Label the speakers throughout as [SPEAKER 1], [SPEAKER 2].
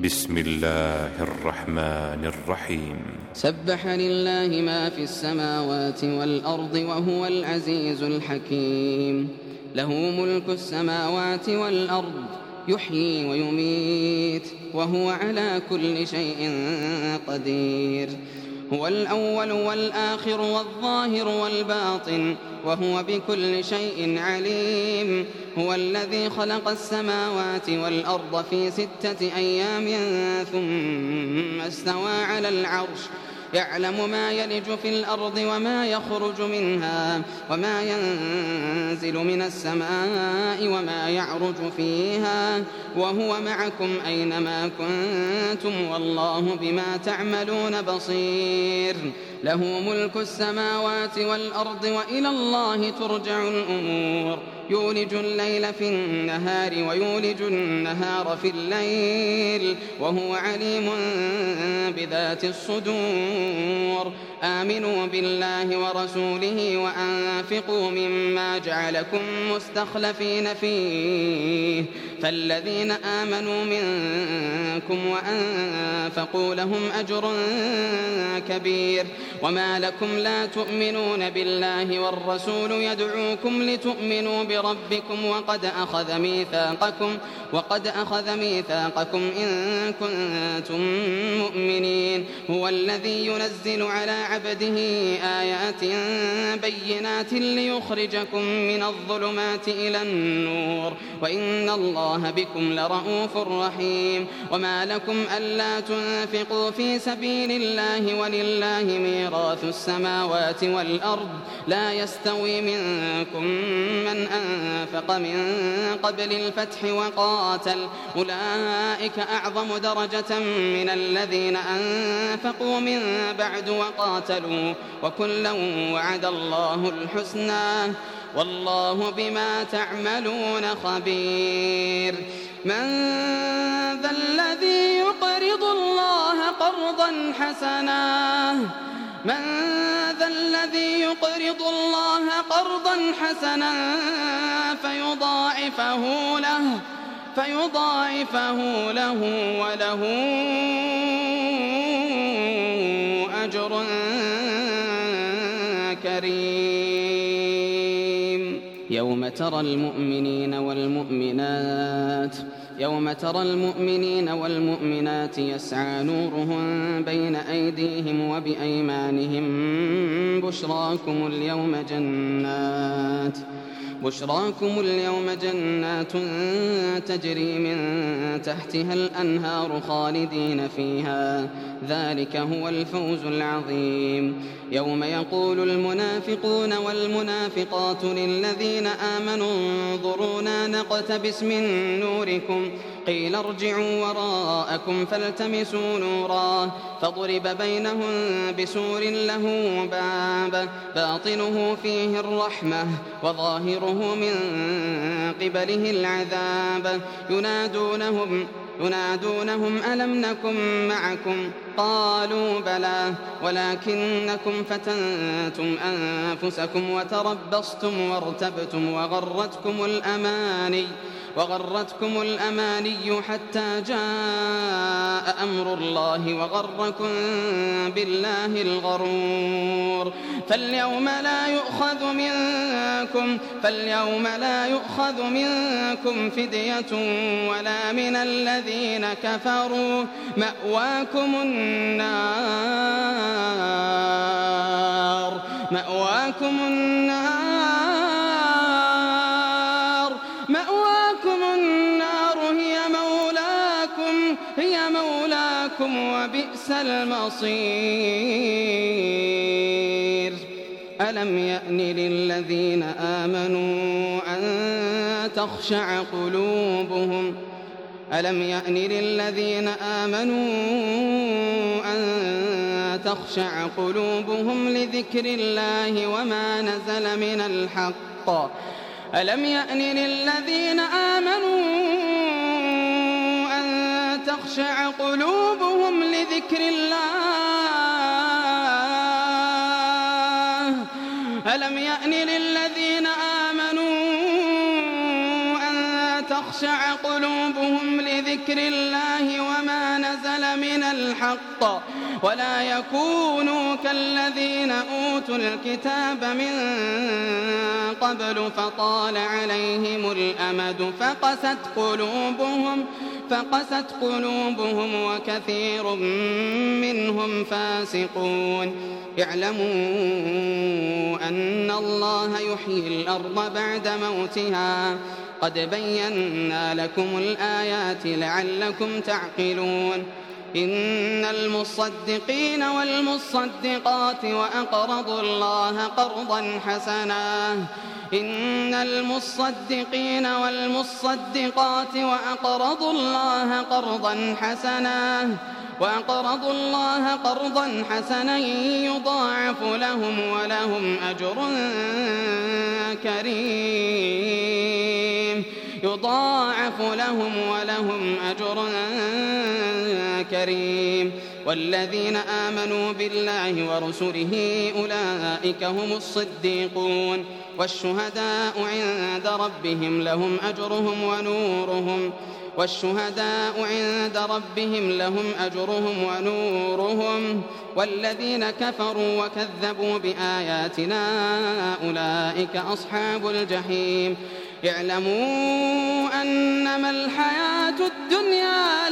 [SPEAKER 1] بسم الله الرحمن الرحيم.
[SPEAKER 2] سبح لله ما في السماوات والأرض وهو العزيز الحكيم. له ملك السماوات والأرض، يحيي ويميت وهو على كل شيء قدير. هو الأول والآخر والظاهر والباطن وهو بكل شيء عليم. هو الذي خلق السماوات والأرض في 6 أيام ثم استوى على العرش، يعلم ما يلج في الأرض وما يخرج منها وما ينزل من السماء وما يعرج فيها، وهو معكم أينما كنتم والله بما تعملون بصير. له ملك السماوات والأرض وإلى الله ترجع الأمور. يولج الليل في النهار ويولج النهار في الليل وهو عليم بذات الصدور. آمنوا بالله ورسوله وأنفقوا مما جعلكم مستخلفين فيه، فالذين آمنوا منكم وأنفقوا لهم أجر كبير. وما لكم لا تؤمنون بالله والرسول يدعوكم لتؤمنوا بربكم وقد أخذ ميثاقكم إن كنتم مؤمنين. هو الذي ينزل على عبده آيات بينات ليخرجكم من الظلمات إلى النور، وإن الله بكم لرؤوف رحيم. وما لكم ألا تنفقوا في سبيل الله ولله ميراث السماوات والأرض، لا يستوي منكم من أنفق من قبل الفتح وقاتل، أولئك أعظم درجة من الذين أنفقوا من بعد وقاتلوا، وكلا وعد الله الحسنى والله بما تعملون خبير. من ذا الذي يقرض الله قرضا حسنا فيضاعفه له وله أجر كريم. يوم ترى المؤمنين والمؤمنات يسعى نورهم بين أيديهم وبأيمانهم بشراكم اليوم جنات تجري من تحتها الأنهار خالدين فيها، ذلك هو الفوز العظيم. يوم يقول المنافقون والمنافقات للذين آمنوا انظرونا نقتبس من نوركم قيل ارجعوا وراءكم فالتمسوا نورا فضرب بينهم بسور له باب باطنه فيه الرحمة وظاهره من قبله العذاب. ينادونهم ألم نكن معكم قالوا بلى ولكنكم فتنتم أنفسكم وتربصتم وارتبتم وغرتكم الأماني حتى جاء أمر الله وغركم بالله الغرور. فاليوم لا يؤخذ منكم فدية ولا من الذين كفروا، مأواكم النار هي مولاكم وبئس المصير. ألم يأن للذين آمنوا أن تخشع قلوبهم لذكر الله وما نزل من الحق. ألم يأن للذين آمنوا أن تخشع قلوبهم لذكر الله ألم يأن للذين آمنوا أن تخشع قلوبهم لذكر الله وما نزل من الحق ولا يكونوا كالذين أوتوا الكتاب من قبل فطال عليهم الأمد فقست قلوبهم وكثير منهم فاسقون. اعلموا أن الله يحيي الأرض بعد موتها قد بينا لكم الآيات لعلكم تعقلون. إن المصدقين والمصدقات وأقرضوا الله قرضا حسنا يضاعف لهم ولهم أجر كريم. والذين آمنوا بالله ورسله أولئك هم الصديقون والشهداء عند ربهم لهم أجرهم ونورهم والذين كفروا وكذبوا بآياتنا أولئك أصحاب الجحيم. اعلموا أنما الحياة الدنيا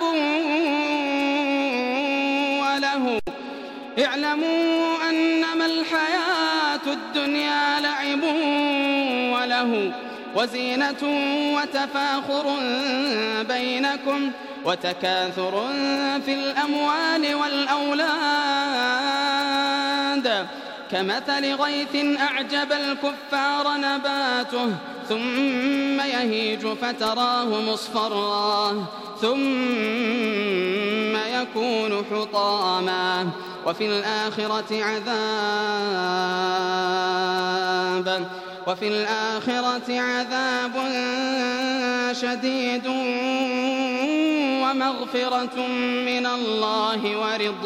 [SPEAKER 2] لعب وله وزينة وتفاخر بينكم وتكاثر في الأموال والأولاد كمثل غيث أعجب الكفار نباته ثم يهيج فتراه مصفرا ثم يكون حطاما وفي الآخرة عذاب شديد ومغفرة من الله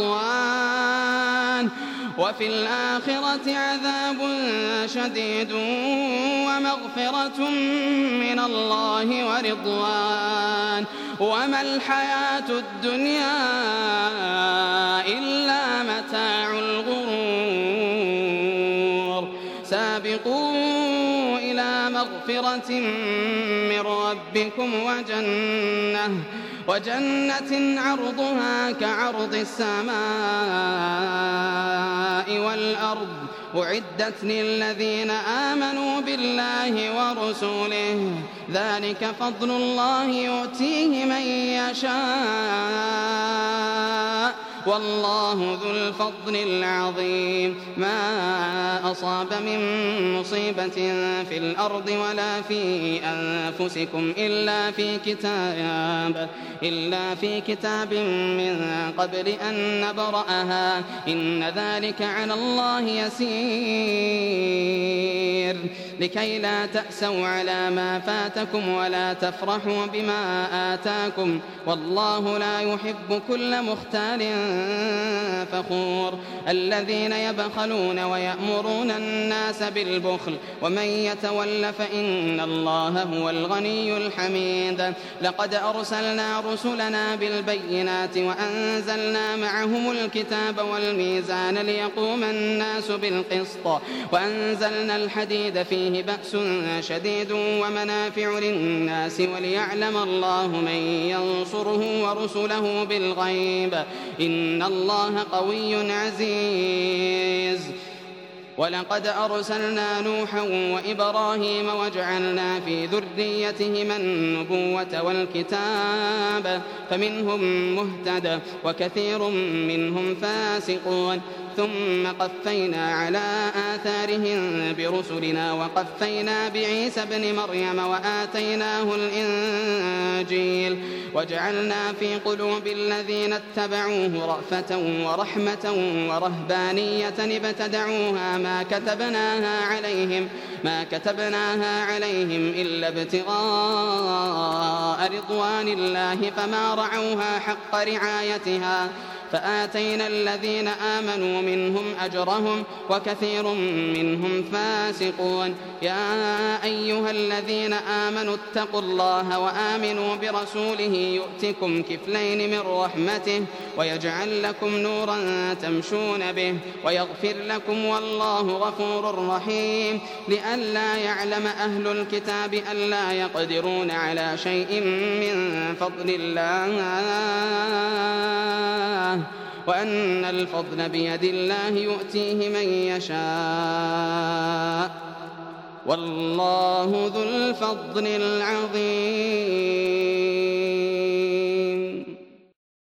[SPEAKER 2] ورضوان وما الحياة الدنيا إلا متاع الغرور. سابقوا إلى مغفرة من ربكم وجنة عرضها كعرض السماء والأرض أعدت للذين آمنوا بالله ورسوله ذلك فضل الله يؤتيه من يشاء والله ذو الفضل العظيم. ما أصاب من مصيبة في الأرض ولا في أنفسكم إلا في كتاب من قبل أن نبرأها إن ذلك على الله يسير. لكي لا تأسوا على ما فاتكم ولا تفرحوا بما آتاكم والله لا يحب كل مختال فخور. الذين يبخلون ويأمرون الناس بالبخل ومن يتول فإن الله هو الغني الحميد. لقد أرسلنا رسلنا بالبينات وأنزلنا معهم الكتاب والميزان ليقوم الناس بالقسط وأنزلنا الحديد فيه بأس شديد ومنافع للناس وليعلم الله من ينصره ورسله بالغيب إن الله قوي عزيز. ولقد أرسلنا نوحا وإبراهيم وجعلنا في ذريتهما النبوة والكتاب فمنهم مهتد وكثير منهم فاسقون. ثم قفينا على آثارهم برسلنا وقفينا بعيسى ابن مريم وآتيناه الإنجيل وجعلنا في قلوب الذين اتبعوه رأفة ورحمة ورهبانية ابتدعوها ما كتبناها عليهم إلا ابتغاء رضوان الله فما رعوها حق رعايتها فآتينا الذين آمنوا منهم أجرهم وكثير منهم فاسقون. يا أيها الذين آمنوا اتقوا الله وآمنوا برسوله يؤتكم كفلين من رحمته ويجعل لكم نورا تمشون به ويغفر لكم والله غفور رحيم. لئلا يعلم أهل الكتاب ألا يقدرون على شيء من فضل الله وأن الفضل بيد الله يؤتيه من يشاء والله ذو الفضل العظيم.